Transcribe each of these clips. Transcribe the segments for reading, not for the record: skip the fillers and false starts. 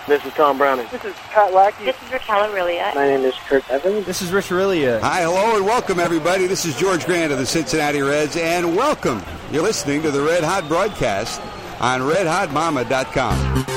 This is Tom Browning. This is Pat Lackey. This is Raquel Aurelia. My name is Kurt Evans. This is Rich Aurelia. Hi, hello, and welcome, everybody. This is George Grant of the Cincinnati Reds, and welcome. You're listening to the Red Hot broadcast on RedHotMama.com.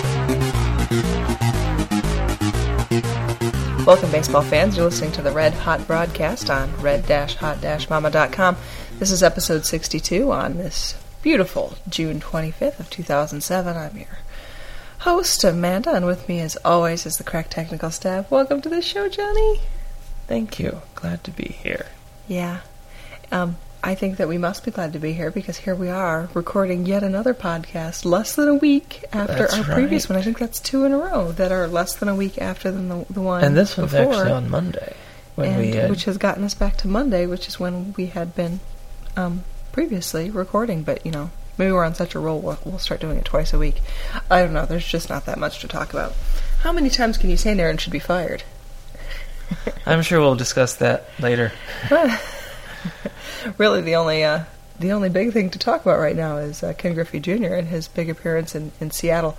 Welcome, baseball fans. You're listening to the Red Hot broadcast on red-hot-mama.com. This is episode 62 on this beautiful June 25th of 2007. I'm your host, Amanda, and with me, as always, is the crack technical staff. Welcome to the show, Johnny. Thank you. Glad to be here. Yeah. I think that we must be glad to be here because here we are recording yet another podcast less than a week after our previous one. I think that's 2 in a row that are less than a week after than the one and this one's before. Actually on Monday. Which has gotten us back to Monday, which is when we had been previously recording. But, you know, maybe we're on such a roll, we'll start doing it twice a week. I don't know. There's just not that much to talk about. How many times can you say Nairn should be fired? I'm sure we'll discuss that later. Really, the only big thing to talk about right now is Ken Griffey Jr. and his big appearance in Seattle.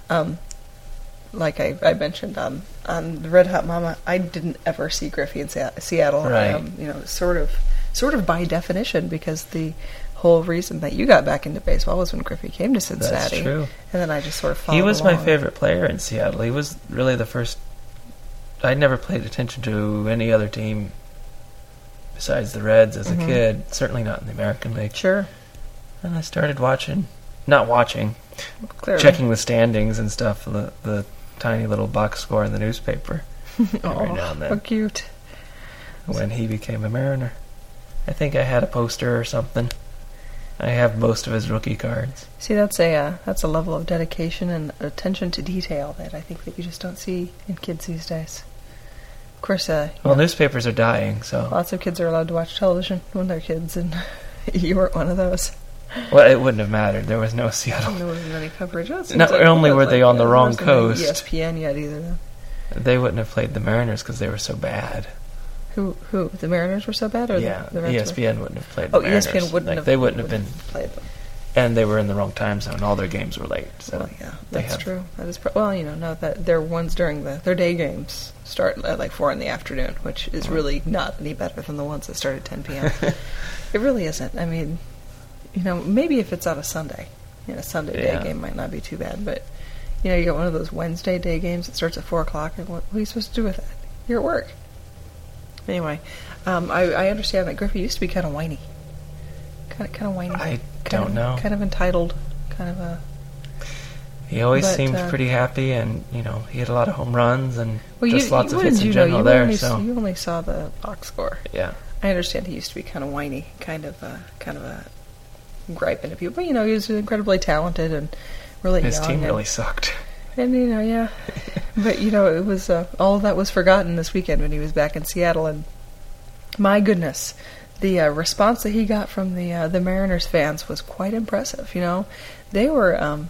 Like I mentioned on the Red Hot Mama, I didn't ever see Griffey in Seattle. Right. Sort of by definition, because the whole reason that you got back into baseball was when Griffey came to Cincinnati. That's true. And then I just sort of followed He was along. my favorite player in Seattle. He was really the first. I'd never paid attention to any other team besides the Reds as a kid. Certainly not in the American League. Sure. And I started checking the standings and stuff, the tiny little box score in the newspaper every now and then. How cute. When he became a Mariner. I think I had a poster or something. I have most of his rookie cards. See, that's a level of dedication and attention to detail that I think that you just don't see in kids these days. Of course, newspapers are dying, so lots of kids are allowed to watch television when they're kids, and you weren't one of those. Well, it wouldn't have mattered. There was no Seattle. There wasn't any coverage. Not only were they on the wrong coast. ESPN yet either. They wouldn't have played the Mariners because they were so bad. Who? The Mariners were so bad, or the Reds ESPN wouldn't have played the Mariners. ESPN wouldn't have. They wouldn't have been played them. And they were in the wrong time zone. All their games were late. So well, yeah, that's true. That is that their ones during their day games start at like 4 in the afternoon, which is really not any better than the ones that start at 10 p.m. It really isn't. I mean, maybe if it's on a Sunday, Sunday day game might not be too bad, but you got one of those Wednesday day games that starts at 4 o'clock, and what are you supposed to do with that? You're at work. Anyway, I understand that Griffey used to be kind of whiny. Kind of whiny. I don't know. Kind of entitled. Kind of a. He always seemed pretty happy, and he had a lot of home runs and lots of hits in general You only saw the box score. Yeah. I understand he used to be kind of whiny, kind of a gripe into people, but he was incredibly talented and really young. His team really sucked. And yeah, but it was all of that was forgotten this weekend when he was back in Seattle, and my goodness, the response that he got from the Mariners fans was quite impressive. They were,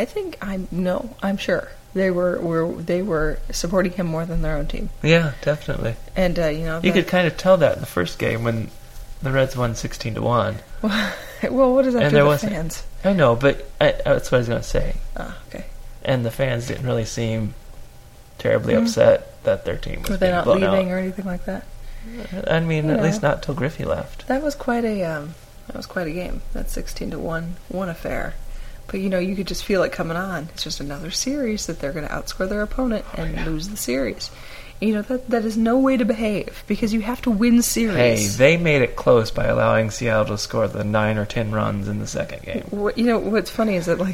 I'm sure they were supporting him more than their own team. Yeah, definitely. And you could kind of tell that in the first game when the Reds won 16-1. Well, what does that do to the fans? I know, but that's what I was going to say. Ah, okay. And the fans didn't really seem terribly upset that their team was Were they being not blown leaving out. or anything like that? I mean, at least not till Griffey left. That was quite a game. That 16-1 affair. But you could just feel it coming on. It's just another series that they're going to outscore their opponent and lose the series. That is no way to behave, because you have to win series. Hey, they made it close by allowing Seattle to score the 9 or 10 runs in the second game. What's funny is that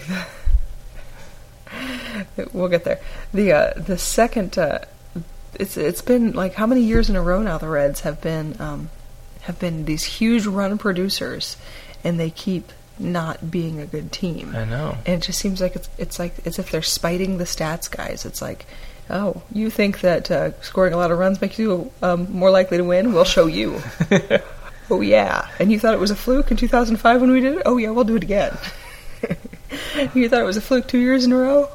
we'll get there. The second. It's been like how many years in a row now the Reds have been these huge run producers, and they keep not being a good team. I know. And it just seems like it's like as if they're spiting the stats guys. It's like, oh, you think that scoring a lot of runs makes you more likely to win? We'll show you. Oh yeah. And you thought it was a fluke in 2005 when we did it? Oh yeah, we'll do it again. You thought it was a fluke 2 years in a row?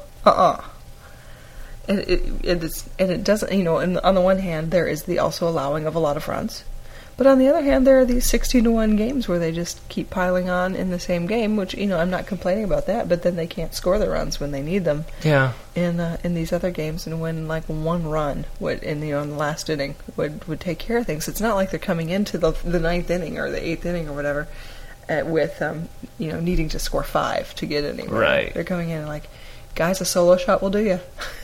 And it doesn't, on the one hand, there is the also allowing of a lot of runs, But on the other hand, there are these 16-1 games where they just keep piling on in the same game, which, I'm not complaining about that, but then they can't score the runs when they need them. Yeah. In these other games, and when like one run in the last inning would take care of things. It's not like they're coming into the ninth inning or the eighth inning or whatever with needing to score 5 to get anywhere. Right. They're coming in like, guys, a solo shot will do you.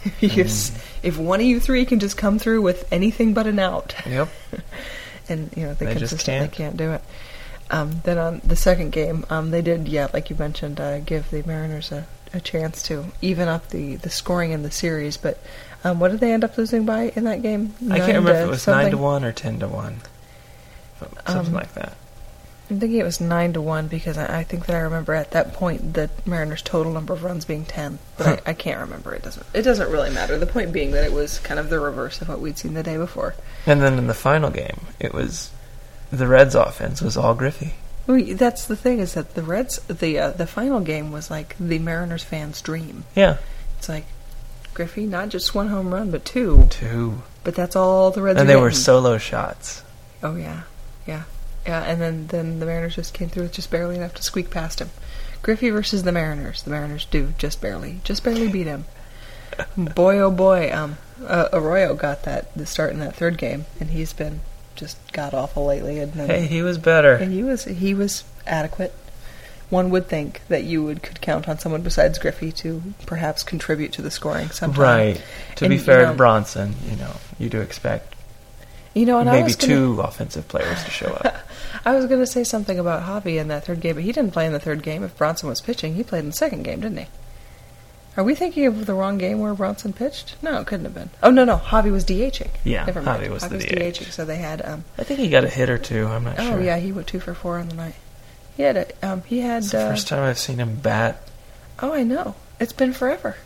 If one of you three can just come through with anything but an out. Yep. And they just can't do it. Then on the second game, they did, like you mentioned, give the Mariners a chance to even up the scoring in the series. But what did they end up losing by in that game? I can't remember if it was 9-1 or 10-1, something like that. I'm thinking it was 9-1 because I think that I remember at that point the Mariners' total number of runs being 10, but I can't remember. It doesn't really matter. The point being that it was kind of the reverse of what we'd seen the day before. And then in the final game, it was the Reds' offense was all Griffey. Well, that's the thing, is that the Reds, the final game was like the Mariners fans' dream. Yeah. It's like Griffey, not just 1 home run, but 2. 2. But that's all the Reds. And are they were getting. solo shots. Oh yeah. Yeah, and then the Mariners just came through with just barely enough to squeak past him. Griffey versus the Mariners. The Mariners do just barely beat him. Boy, oh boy, Arroyo got the start in that third game, and he's been just god-awful lately. And Hey, he was better. And he was adequate. One would think that you could count on someone besides Griffey to perhaps contribute to the scoring sometime. Right. To be fair to Bronson, you do expect and maybe 2 offensive players to show up. I was going to say something about Javi in that third game, but he didn't play in the third game. If Bronson was pitching, he played in the second game, didn't he? Are we thinking of the wrong game where Bronson pitched? No, it couldn't have been. Oh, no, Javi was DHing. Yeah, never mind. Javi was the DHing. So they had... I think he got a hit or 2, I'm not sure. Oh, yeah, he went 2 for 4 on the night. He had... It's the first time I've seen him bat. Oh, I know. It's been forever.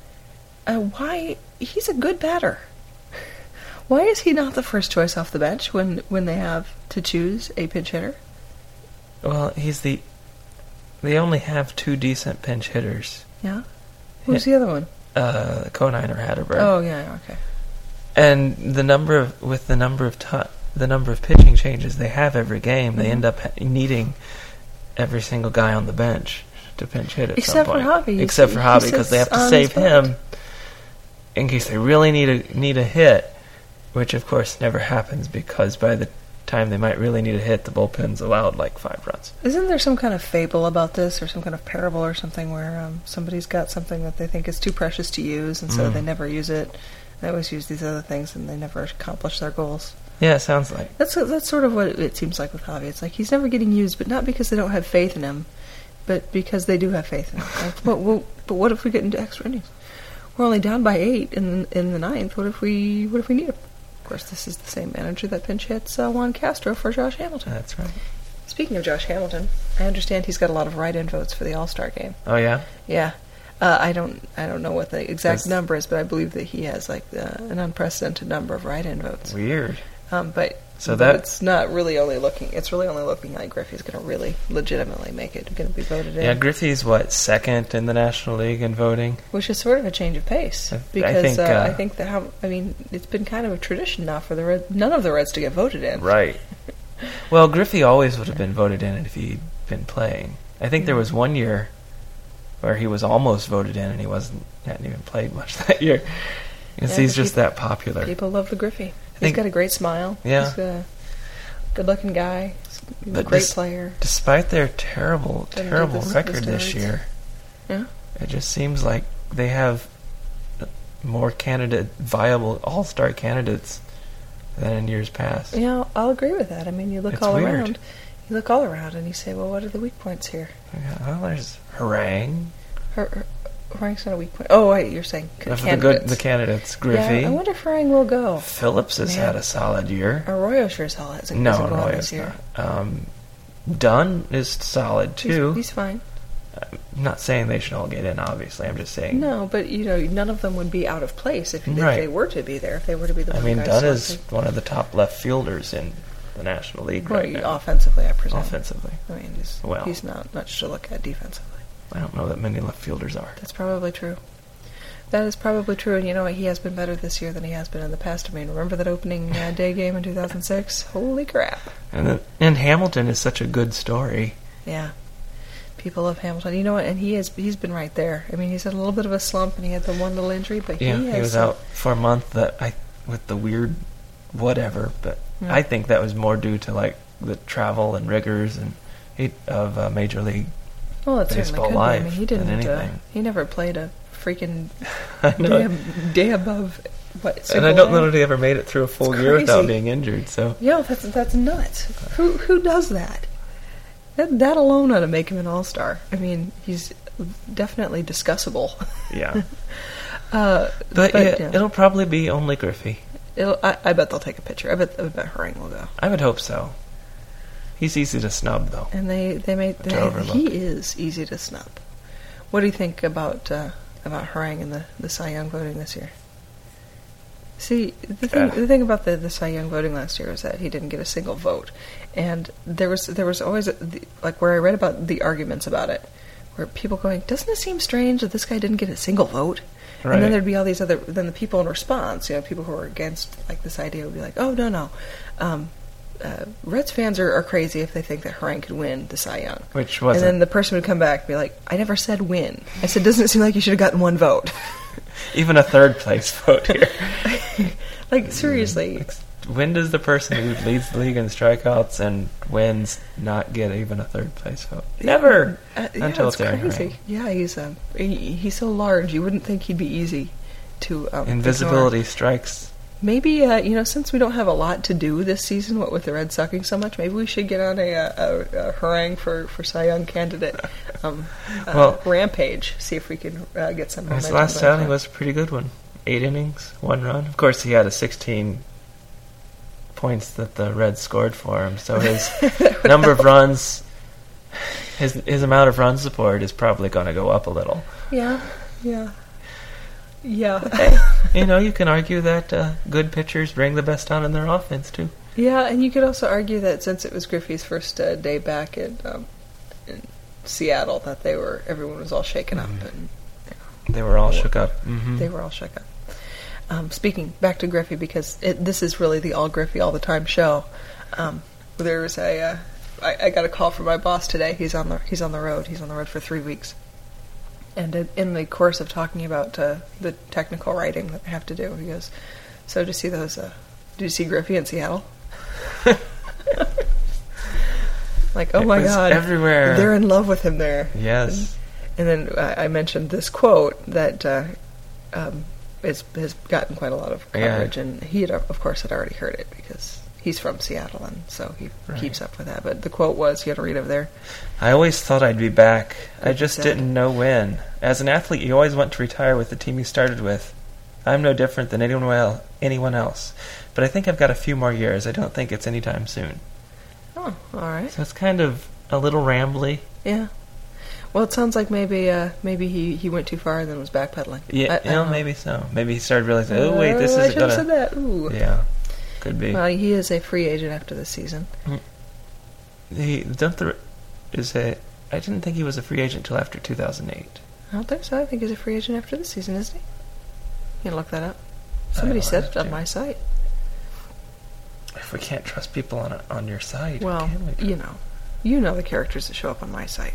Why... He's a good batter. Why is he not the first choice off the bench when they have to choose a pinch hitter? Well, he's they only have 2 decent pinch hitters. Yeah? Who's the other one? Conine or Hatterberg. Oh, yeah, okay. And the number of pitching changes they have every game, they end up needing every single guy on the bench to pinch hit at some point. Except for Javi, because they have to save him in case they really need a hit. Which, of course, never happens because by the time they might really need a hit, the bullpen's allowed like 5 runs. Isn't there some kind of fable about this, or some kind of parable or something where somebody's got something that they think is too precious to use, and so they never use it? They always use these other things, and they never accomplish their goals. Yeah, it sounds like. That's sort of what it seems like with Javi. It's like he's never getting used, but not because they don't have faith in him, but because they do have faith in him. Like, but what if we get into extra innings? We're only down by 8 in the ninth. What if we need him? Of course, this is the same manager that pinch hits Juan Castro for Josh Hamilton. That's right. Speaking of Josh Hamilton, I understand he's got a lot of write-in votes for the All-Star game. Oh yeah. Yeah, I don't know what the exact number is, but I believe that he has like an unprecedented number of write-in votes. Weird. But it's not really only looking. It's really only looking like Griffey's going to really legitimately make it. Going to be voted in. Yeah, Griffey's second in the National League in voting, which is sort of a change of pace because I think it's been kind of a tradition now for the Reds, none of the Reds to get voted in. Right. Well, Griffey always would have been voted in if he'd been playing. I think there was one year where he was almost voted in and he hadn't even played much that year. Because he's just that popular. People love the Griffey. He's got a great smile. Yeah. He's a good-looking guy. He's a great player. Despite their terrible record this year, yeah, it just seems like they have more viable all-star candidates than in years past. Yeah, I'll agree with that. I mean, you look all around. You look all around and you say, well, what are the weak points here? Yeah, well, there's Harang. Harang's not a weak point. Oh, wait, you're saying candidates. The candidates. Griffey. Yeah, I wonder if Harang will go. Phillips has had a solid year. Arroyo sure as hell hasn't gone this year. Dunn is solid, too. He's fine. I'm not saying they should all get in, obviously. I'm just saying... No, but, none of them would be out of place if they were to be there, if they were to be the one guy Dunn is one of the top left fielders in the National League right now. Offensively, I presume. Offensively. I mean, he's not much to look at defensively. I don't know that many left fielders are. That's probably true. That is probably true, and you know what? He has been better this year than he has been in the past. I mean, remember that opening day game in 2006? Holy crap! And Hamilton is such a good story. Yeah, people love Hamilton. You know what? And he's been right there. I mean, he's had a little bit of a slump, and he had the one little injury, but he was out for a month with the weird whatever. But yeah. I think that was more due to like the travel and rigors of Major League Baseball life. I mean, he didn't. Than anything. He never played a freaking day above. And I don't know that he ever made it through a full year without being injured. So yeah, that's nuts. Who does that? That alone ought to make him an all-star. I mean, he's definitely discussable. Yeah. But it'll probably be only Griffey. I bet they'll take a picture. I bet Harang will go. I would hope so. He's easy to snub, though. And he is easy to snub. What do you think about Harang and the Cy Young voting this year? See, the thing about the Cy Young voting last year is that he didn't get a single vote, and there was always like where I read about the arguments about it, where people going, doesn't it seem strange that this guy didn't get a single vote? Right. And then there'd be all these then the people in response, people who were against like this idea would be like, oh no, Reds fans are crazy if they think that Harang could win the Cy Young. Which wasn't. And then the person would come back and be like, I never said win. I said, doesn't it seem like you should have gotten one vote? Even a third place vote here. Like, seriously. When does the person who leads the league in strikeouts and wins not get even a third place vote? Never! Until it's crazy. Yeah, he's so large, you wouldn't think he'd be easy to invisibility ignore. Strikes. Maybe, since we don't have a lot to do this season, what with the Reds sucking so much, maybe we should get on a Harang for Cy Young candidate rampage. See if we can get some momentum. His last outing was a pretty good one. 8 innings, 1 run. Of course, he had a 16 points that the Reds scored for him, so his number of runs, his amount of run support is probably going to go up a little. Yeah. Hey, you can argue that good pitchers bring the best out in their offense, too. Yeah, and you could also argue that since it was Griffey's first day back in Seattle, that everyone was all shaken up. And, they were all shook up. Mm-hmm. They were all shook up. Speaking back to Griffey, because this is really the all Griffey all the time show. There was I got a call from my boss today. He's on the road. He's on the road for 3 weeks. And in the course of talking about the technical writing that I have to do, he goes, so did you see Griffey in Seattle? Like, oh my God. Everywhere. They're in love with him there. Yes. And then I mentioned this quote that has gotten quite a lot of coverage, and he had, of course, had already heard it because he's from Seattle, and so he keeps up with that. But the quote was, you had to read over there. I always thought I'd be back. I just didn't know when. As an athlete, you always want to retire with the team you started with. I'm no different than anyone else. But I think I've got a few more years. I don't think it's anytime soon. Oh, all right. So it's kind of a little rambly. Yeah. Well, it sounds like maybe he went too far and then was backpedaling. Yeah, maybe so. Maybe he started realizing, oh, wait, this isn't going to... I should have said that. Ooh. Yeah, could be. Well, he is a free agent after this season. I didn't think he was a free agent until after 2008. I don't think so. I think he's a free agent after this season, isn't he? You can look that up. Somebody said it on my site. If we can't trust people on your site, well, you know the characters that show up on my site.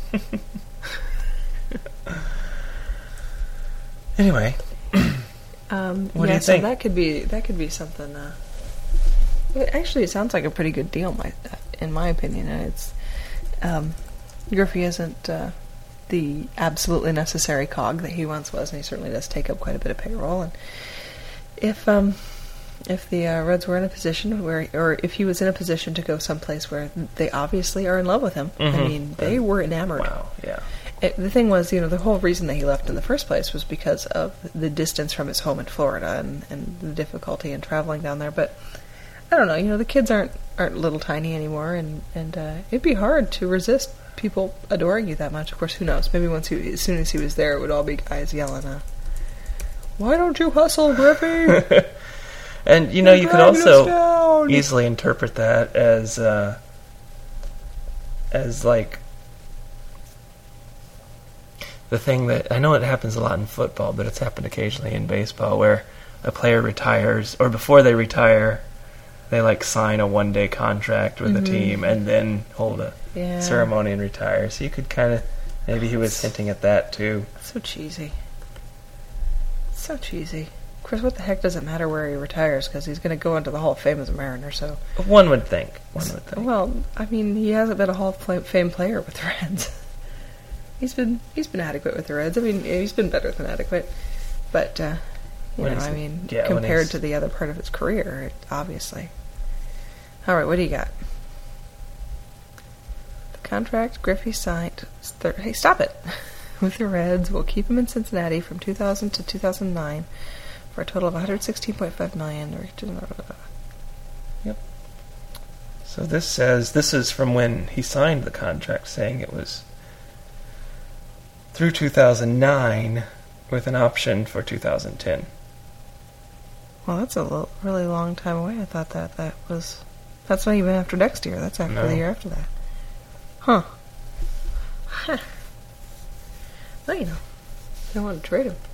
Anyway, what do you think? So that could be something. Actually, it sounds like a pretty good deal, in my opinion. And it's Griffey isn't the absolutely necessary cog that he once was, and he certainly does take up quite a bit of payroll. And if the Reds were in a position or if he was in a position to go someplace where they obviously are in love with him, I mean, they were enamored. Wow, yeah. The thing was, the whole reason that he left in the first place was because of the distance from his home in Florida and the difficulty in traveling down there. But I don't know, the kids aren't little tiny anymore, and it'd be hard to resist people adoring you that much. Of course, who knows? Maybe as soon as he was there, it would all be guys yelling, "Why don't you hustle, Griffey?" And you could also easily interpret that as like the thing that I know it happens a lot in football, but it's happened occasionally in baseball where a player retires, or before they retire, they like sign a one-day contract with the team and then hold a ceremony and retire. So you could kind of, maybe he was hinting at that too. So cheesy. So cheesy. Of course, what the heck does it matter where he retires? Because he's going to go into the Hall of Fame as a Mariner. So one would think. Well, I mean, he hasn't been a Hall of Fame player with the Reds. He's been adequate with the Reds. I mean, he's been better than adequate, but compared to the other part of his career, obviously. All right, what do you got? The contract Griffey signed. Hey, stop it! With the Reds, we'll keep him in Cincinnati from 2000 to 2009 for a total of $116.5 million. Yep. So this is from when he signed the contract, saying it was through 2009 with an option for 2010. Well, that's a really long time away. I thought that's not even after next year. That's after the year after that. Huh. Well, you know, they want to trade him.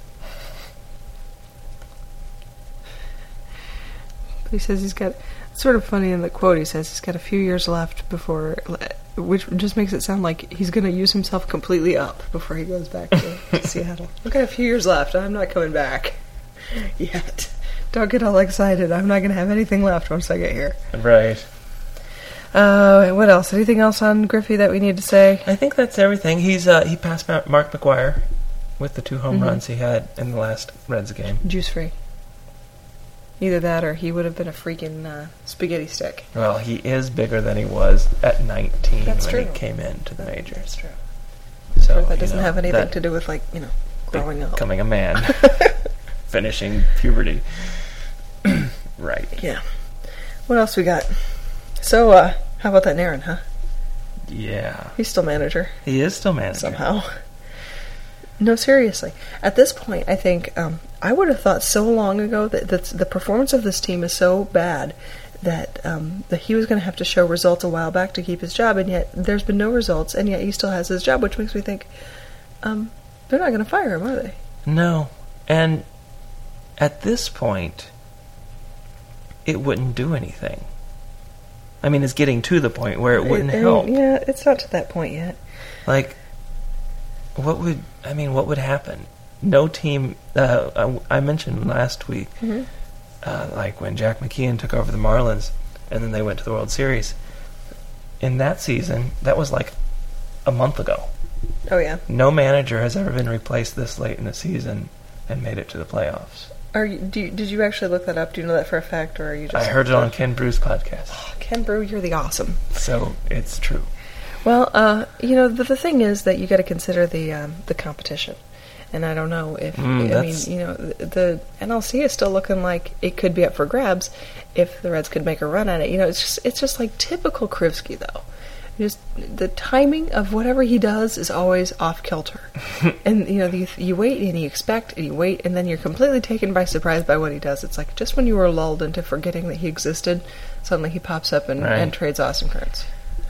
But he says he's got, it's sort of funny in the quote, he says he's got a few years left before, which just makes it sound like he's going to use himself completely up before he goes back to Seattle. I've got a few years left. I'm not coming back yet. Don't get all excited. I'm not going to have anything left once I get here. Right. What else? Anything else on Griffey that we need to say? I think that's everything. He passed Mark McGwire with the 2 home runs he had in the last Reds game. Juice free. Either that or he would have been a freaking spaghetti stick. Well, he is bigger than he was at 19 he came into the majors. That's true. So that doesn't have anything to do with, growing up. Becoming a man. Finishing puberty. Right. Yeah. What else we got? So, how about that Narin, huh? Yeah. He's still manager. He is still manager. Somehow. No, seriously. At this point, I think, I would have thought so long ago that the performance of this team is so bad that he was going to have to show results a while back to keep his job, and yet there's been no results, and yet he still has his job, which makes me think, they're not going to fire him, are they? No. And at this point, it wouldn't do anything. I mean, it's getting to the point where it wouldn't help. Yeah, it's not to that point yet. What would happen? No team, I mentioned last week, when Jack McKeon took over the Marlins, and then they went to the World Series. In that season, that was like a month ago. Oh, yeah. No manager has ever been replaced this late in the season and made it to the playoffs. Did you actually look that up? Do you know that for a fact, or are you just... I heard it on Ken Brew's podcast. Oh, Ken Brew, you're the awesome. So, it's true. Well, the thing is that you got to consider the competition. And I don't know if... the NLC is still looking like it could be up for grabs if the Reds could make a run at it. It's just like typical Krivsky, though. Just the timing of whatever he does is always off kilter, and you wait and you expect and you wait, and then you're completely taken by surprise by what he does. It's like just when you were lulled into forgetting that he existed, suddenly he pops up and trades Austin Kearns.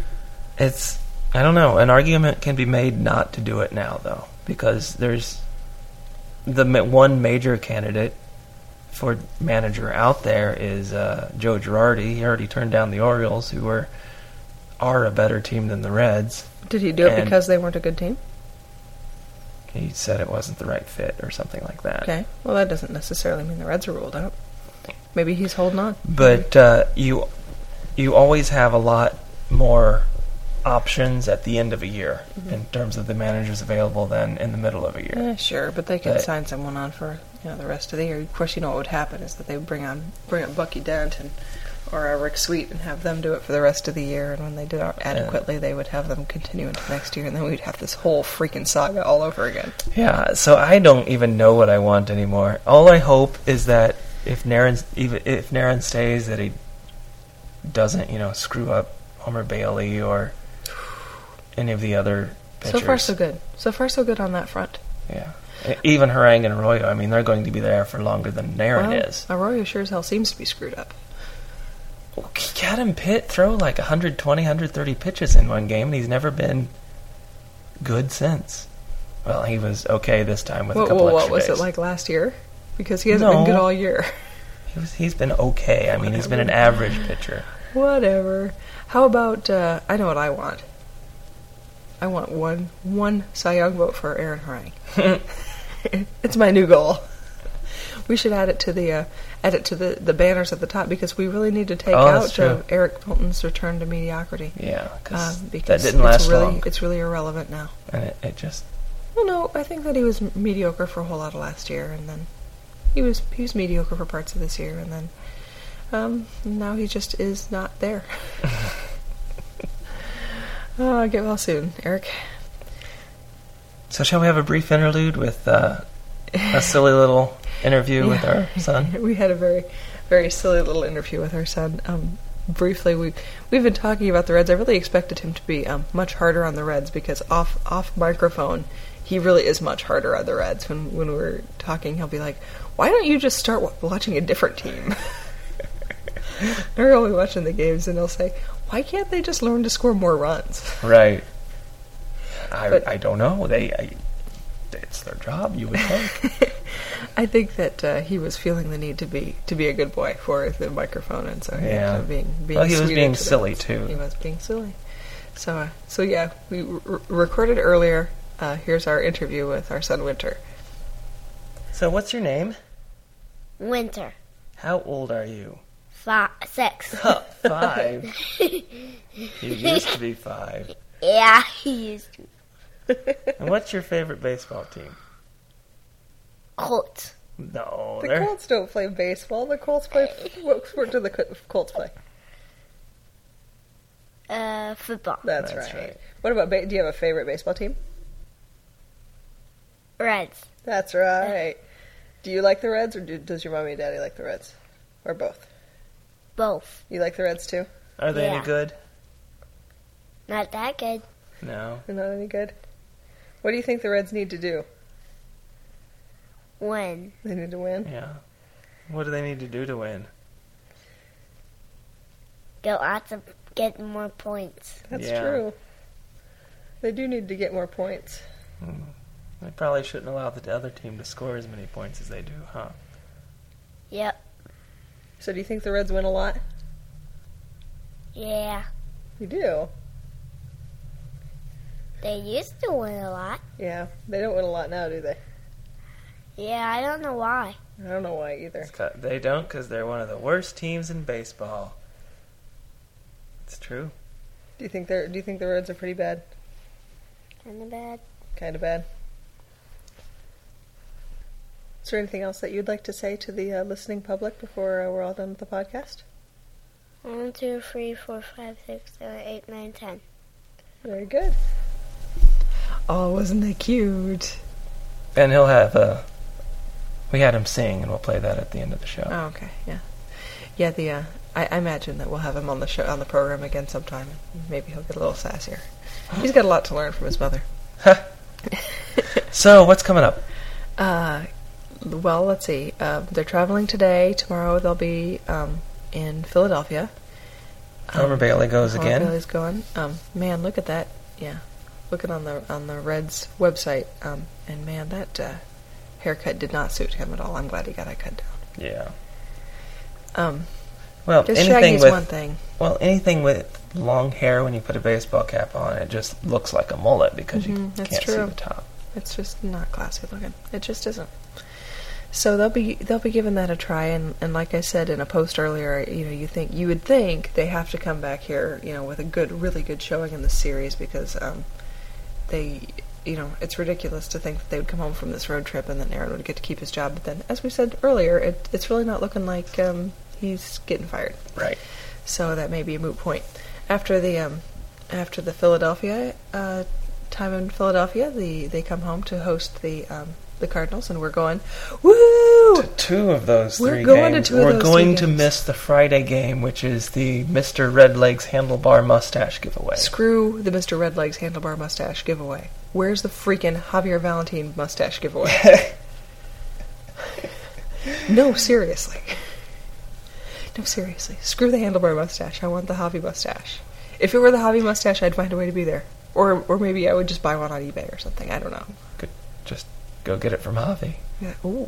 I don't know. An argument can be made not to do it now, though, because there's the one major candidate for manager out there is Joe Girardi. He already turned down the Orioles, who are a better team than the Reds. Did he do it because they weren't a good team? He said it wasn't the right fit or something like that. Okay. Well, that doesn't necessarily mean the Reds are ruled out. Maybe he's holding on. But you always have a lot more options at the end of a year in terms of the managers available than in the middle of a year. Yeah, sure, but they can sign someone on for the rest of the year. Of course, what would happen is that they would bring up Bucky Dent or Rick Sweet and have them do it for the rest of the year, and when they did it adequately, they would have them continue into next year, and then we'd have this whole freaking saga all over again. Yeah, so I don't even know what I want anymore. All I hope is that if Narin stays, that he doesn't, screw up Homer Bailey or any of the other pitchers. So far, so good. So far, so good on that front. Yeah. Even Harang and Arroyo, they're going to be there for longer than Narin is. Arroyo sure as hell seems to be screwed up. He had him throw like 120, 130 pitches in one game, and he's never been good since. Well, he was okay this time with a couple extra What was days. it like last year? Because he hasn't been good all year. He's been okay. I mean, he's been an average pitcher. Whatever. How about, I know what I want. I want one Cy Young vote for Aaron Harang. It's my new goal. We should add it to the banners at the top, because we really need to take out Eric Milton's return to mediocrity. Yeah, because that didn't last long. It's really irrelevant now. And it just... Well, no, I think that he was mediocre for a whole lot of last year, and then he was mediocre for parts of this year, and then now he just is not there. Get well soon, Eric. So shall we have a brief interlude with a silly little interview with our son? We had a very, very silly little interview with our son. Briefly, we've been talking about the Reds. I really expected him to be much harder on the Reds, because off microphone, he really is much harder on the Reds. When we're talking, he'll be like, "Why don't you just start watching a different team?" Or he'll be watching the games and he'll say, "Why can't they just learn to score more runs?" Right. I don't know. It's their job, you would think. I think that he was feeling the need to be a good boy for the microphone, and so being well, he was being silly too. He was being silly. So yeah, we recorded earlier. Here's our interview with our son Winter. So what's your name? Winter. How old are you? 6. 5? You used to be 5. Yeah, he used to. And what's your favorite baseball team? Colts. No, the Colts don't play baseball. The Colts play. What sport do the Colts play? Football. That's right. What about? Do you have a favorite baseball team? Reds. That's right. Do you like the Reds, or does your mommy and daddy like the Reds, or both? Both. You like the Reds too? Are they any good? Not that good. No. They're not any good? What do you think the Reds need to do? Win. They need to win? Yeah. What do they need to do to win? Get more points. That's true. They do need to get more points. They probably shouldn't allow the other team to score as many points as they do, huh? Yep. So do you think the Reds win a lot? Yeah. You do? They used to win a lot. Yeah. They don't win a lot now, do they? Yeah, I don't know why. I don't know why either. They don't, because they're one of the worst teams in baseball. It's true. Do you think the Reds are pretty bad? Kind of bad. Kind of bad. Is there anything else that you'd like to say to the listening public before we're all done with the podcast? 1, 2, 3, 4, 5, 6, 7, 8, 9, 10. Very good. Oh, wasn't that cute? And he'll have we had him sing, and we'll play that at the end of the show. Oh, okay, yeah. Yeah, I imagine that we'll have him on the program again sometime. Maybe he'll get a little sassier. He's got a lot to learn from his mother. So, what's coming up? Well, let's see. They're traveling today. Tomorrow they'll be in Philadelphia. Farmer Bailey goes again. Bailey's going. Man, look at that. Yeah, looking on the Reds website. And man, that haircut did not suit him at all. I'm glad he got it cut down. Yeah. Well, anything with one thing. Well, anything with long hair, when you put a baseball cap on, it just looks like a mullet because you can't see the top. It's just not classy looking. It just isn't. So they'll be giving that a try, and like I said in a post earlier, you would think they have to come back here, with a really good showing in the series, because it's ridiculous to think that they would come home from this road trip and then Aaron would get to keep his job. But then, as we said earlier, it's really not looking like he's getting fired. Right. So that may be a moot point. After the Philadelphia time in Philadelphia, they come home to host the Cardinals, and we're going, woo! To 2 of those 3 games. We're going to miss the Friday game, which is the Mr. Redlegs Handlebar Mustache giveaway. Screw the Mr. Redlegs Handlebar Mustache giveaway. Where's the freaking Javier Valentin mustache giveaway? No, seriously. Screw the Handlebar mustache. I want the Javi mustache. If it were the Javi mustache, I'd find a way to be there. Or maybe I would just buy one on eBay or something. I don't know. Just go get it from Javi. Yeah. Ooh.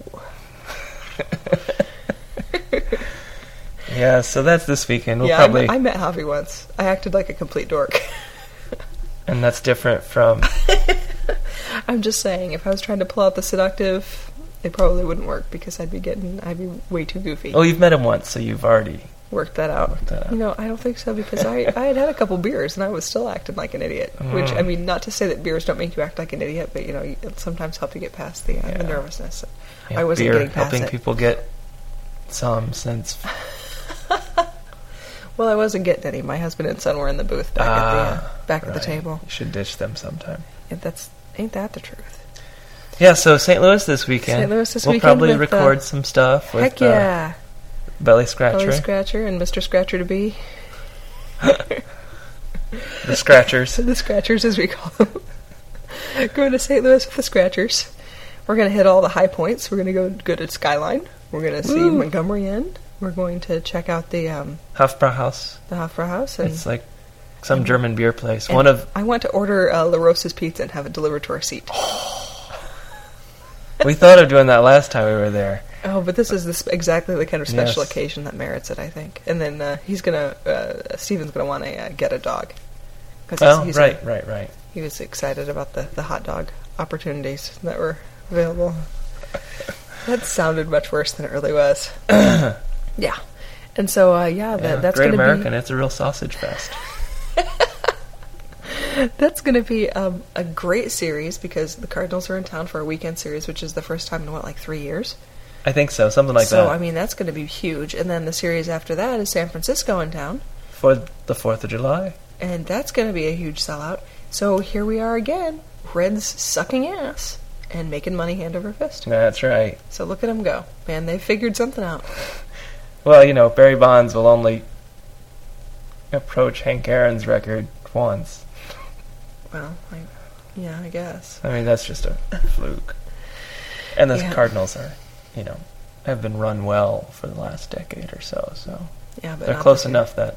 Yeah, so that's this weekend. I met Javi once. I acted like a complete dork. And that's different from... I'm just saying, if I was trying to pull out the seductive, it probably wouldn't work because I'd be way too goofy. Oh, you've met him once, so you've already... Worked that out. You know, I don't think so because I had a couple beers and I was still acting like an idiot. Which, I mean, not to say that beers don't make you act like an idiot, but, you know, it sometimes help you get past the nervousness. Yeah, I wasn't getting past helping people get some sense... Well, I wasn't getting any. My husband and son were in the booth back at the table. You should ditch them sometime. Ain't that the truth? Yeah, so St. Louis this weekend. We'll probably record some stuff with Belly Scratcher. Belly Scratcher and Mr. Scratcher to be. The Scratchers. The Scratchers, as we call them. Going to St. Louis with the Scratchers. We're going to hit all the high points. We're going to go to Skyline. We're going to see Montgomery Inn. We're going to check out the Hofbrauhaus. The Hofbrauhaus. It's like some German beer place. I want to order La Rosa's pizza and have it delivered to our seat. We thought of doing that last time we were there. Oh, but this is exactly the kind of special occasion that merits it, I think. And then Steven's gonna want to get a dog. Right. He was excited about the hot dog opportunities that were available. That sounded much worse than it really was. Yeah. And so, that's Great going to be... American, it's a real sausage fest. That's going to be a great series because the Cardinals are in town for a weekend series, which is the first time in, 3 years? I think so, something like that. So, I mean, that's going to be huge. And then the series after that is San Francisco in town. For the 4th of July. And that's going to be a huge sellout. So here we are again, Reds sucking ass and making money hand over fist. That's right. So look at them go. Man, they figured something out. Well, Barry Bonds will only approach Hank Aaron's record once. Well, I guess. I mean, that's just a fluke. And the Cardinals are, have been run well for the last decade or so. Yeah, but they're close enough that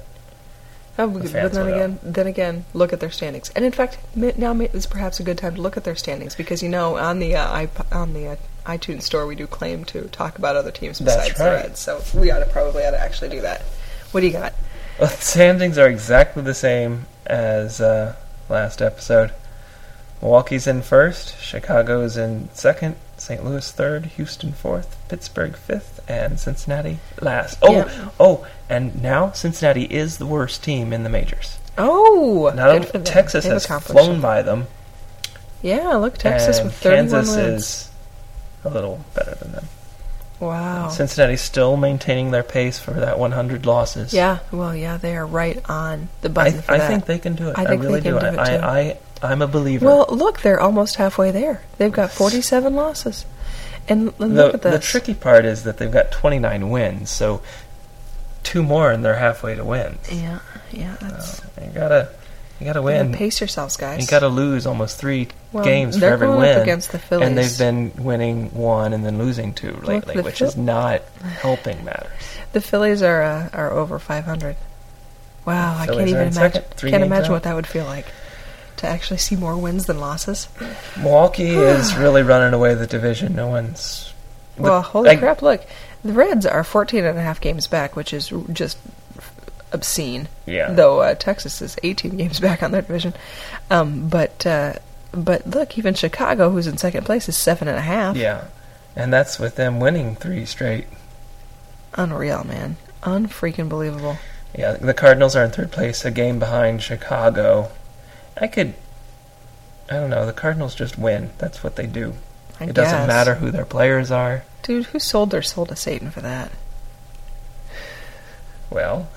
but then again, look at their standings. And in fact, now is perhaps a good time to look at their standings because on the iTunes store we do claim to talk about other teams besides the Reds. So we probably ought to actually do that. What do you got? Well, the standings are exactly the same as last episode. Milwaukee's in first, Chicago's in second, St. Louis third, Houston fourth, Pittsburgh fifth, and Cincinnati last. And now Cincinnati is the worst team in the majors. Oh, Texas has flown by them. Yeah, look, Texas with 31 Kansas wins. Is a little better than them. Wow. Cincinnati's still maintaining their pace for that 100 losses. Yeah, they are right on the button for that. I think they can do it. I really do. I'm a believer. Well, look, they're almost halfway there. They've got 47 losses. And look at this. The tricky part is that they've got 29 wins, so 2 more and they're halfway to wins. Yeah, that's... You gotta win. Pace yourselves, guys. You gotta lose almost 3 games for every win. They're going up against the Phillies. And they've been winning 1 and then losing 2 lately, which is not helping matters. The Phillies are over 500. Wow, I can't even imagine what that would feel like. To actually see more wins than losses. Milwaukee is really running away the division. No one's... Well, holy crap, look. The Reds are 14.5 games back, which is just obscene. Yeah. Though Texas is 18 games back on their division. But look, even Chicago, who's in second place, is 7.5. Yeah. And that's with them winning 3 straight. Unreal, man. Unfreaking believable. Yeah, the Cardinals are in third place, a game behind Chicago. I don't know, the Cardinals just win. That's what they do. It doesn't matter who their players are. Dude, who sold their soul to Satan for that? Well.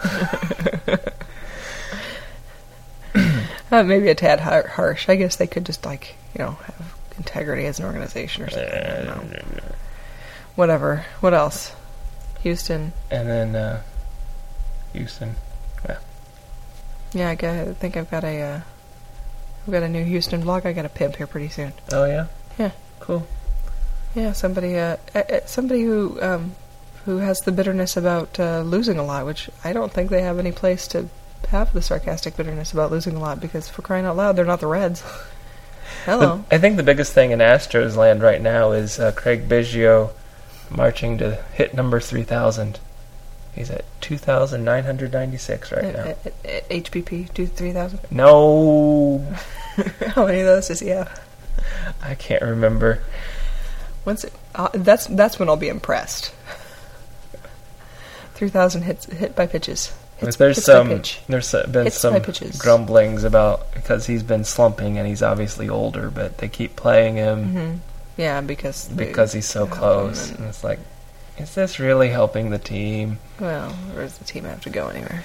Maybe a tad harsh. I guess they could just, have integrity as an organization or something. I don't know. Whatever. What else? Houston. And then, Houston. Yeah, I think I've got a new Houston vlog I got to pimp here pretty soon. Oh, yeah? Yeah. Cool. Yeah, somebody who has the bitterness about losing a lot, which I don't think they have any place to have the sarcastic bitterness about losing a lot, because for crying out loud, they're not the Reds. Hello. I think the biggest thing in Astros land right now is Craig Biggio marching to hit number 3,000. He's at 2,996 right now. HPP, 3,000? No. How many of those does he have? I can't remember. That's when I'll be impressed. 3,000 hit by pitches. There's been some grumblings about because he's been slumping and he's obviously older, but they keep playing him. Mm-hmm. Yeah, because he's so close, and it's like, is this really helping the team? Well, where does the team have to go anywhere?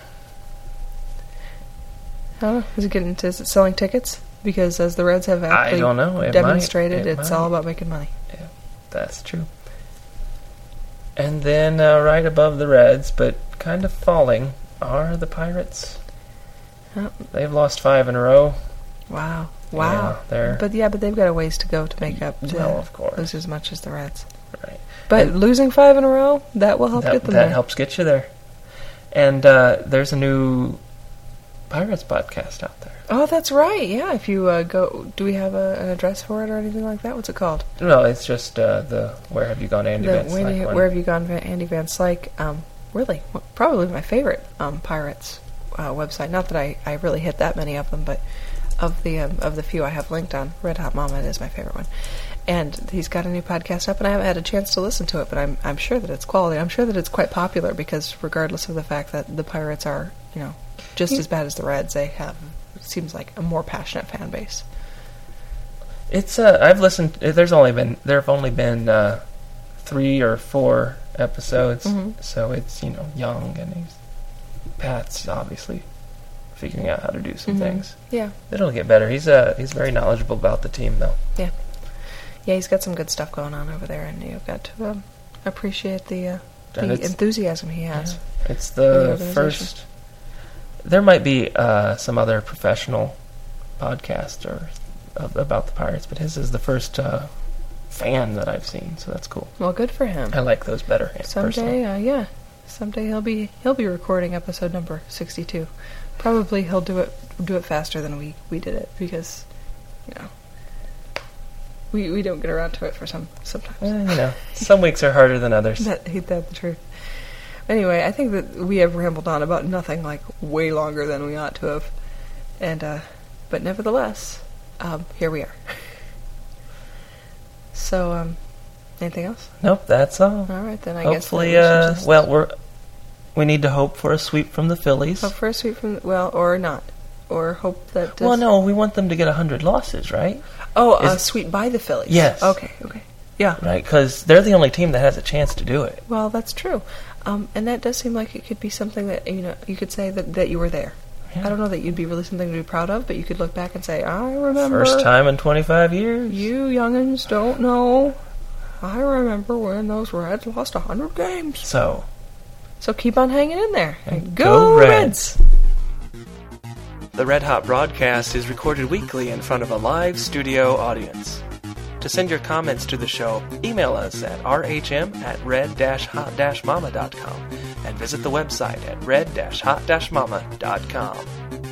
Is it selling tickets? Because as the Reds have actually demonstrated, it's all about making money. Yeah, that's true. And then right above the Reds, but kind of falling, are the Pirates. Oh. They've lost 5 in a row. Wow. Yeah, but they've got a ways to go to make up to of course. lose as much as the Reds. Right. But losing 5 in a row, that will help get them there. That helps get you there. And there's a new Pirates podcast out there. Oh, that's right. Yeah, if you go, do we have an address for it or anything like that? What's it called? No, it's just the Where Have You Gone, Andy Van Slyke one. Where Have You Gone, Andy Van Slyke. Really, probably my favorite Pirates website. Not that I really hit that many of them, but of the few I have linked on, Red Hot Mama is my favorite one. And he's got a new podcast up, and I haven't had a chance to listen to it, but I'm sure that it's quality. I'm sure that it's quite popular because regardless of the fact that the Pirates are, just as bad as the Reds, they have, it seems like, a more passionate fan base. It's I've listened. There have only been 3 or 4 episodes, so it's young, and Pat's obviously figuring out how to do some things. Yeah, it'll get better. He's very knowledgeable about the team, though. Yeah, he's got some good stuff going on over there, and you've got to appreciate the enthusiasm he has. Yeah, it's the first. There might be some other professional podcast about the Pirates, but his is the first fan that I've seen, so that's cool. Well, good for him. I like those better. Someday, someday he'll be recording episode number 62. Probably he'll do it faster than we did it because, we don't get around to it for sometimes. Some weeks are harder than others. That's the truth. Anyway, I think that we have rambled on about nothing like way longer than we ought to have, and but nevertheless, here we are. So, anything else? Nope, that's all. All right, then I hopefully, guess. Hopefully, we need to hope for a sweep from the Phillies. Hope for a sweep or not, or hope that. Well, no, we want them to get 100 losses, right? Oh, a sweep by the Phillies. Yes. Okay. Yeah. Right, because they're the only team that has a chance to do it. Well, that's true. And that does seem like it could be something that, you could say that you were there. Yeah. I don't know that you'd be really something to be proud of, but you could look back and say, I remember. First time in 25 years. You youngins don't know. I remember when those Reds lost 100 games. So keep on hanging in there. And go Reds! The Red Hot broadcast is recorded weekly in front of a live studio audience. To send your comments to the show, email us at rhm@red-hot-mama.com and visit the website at red-hot-mama.com.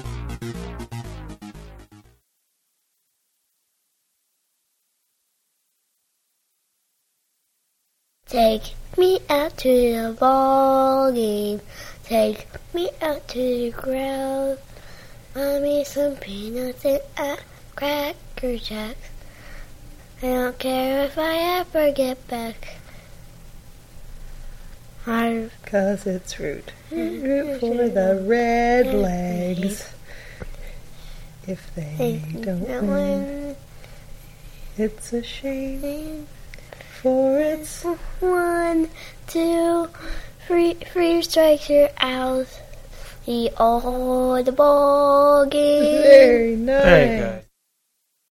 Take me out to the ball game. Take me out to the ground. Buy me some peanuts and Cracker Jacks. I don't care if I ever get back. 'Cause it's root for the Red Legs. If they don't win, it's a shame. For it's 1, 2, 3 strikes, you're out. The ball game. Very nice.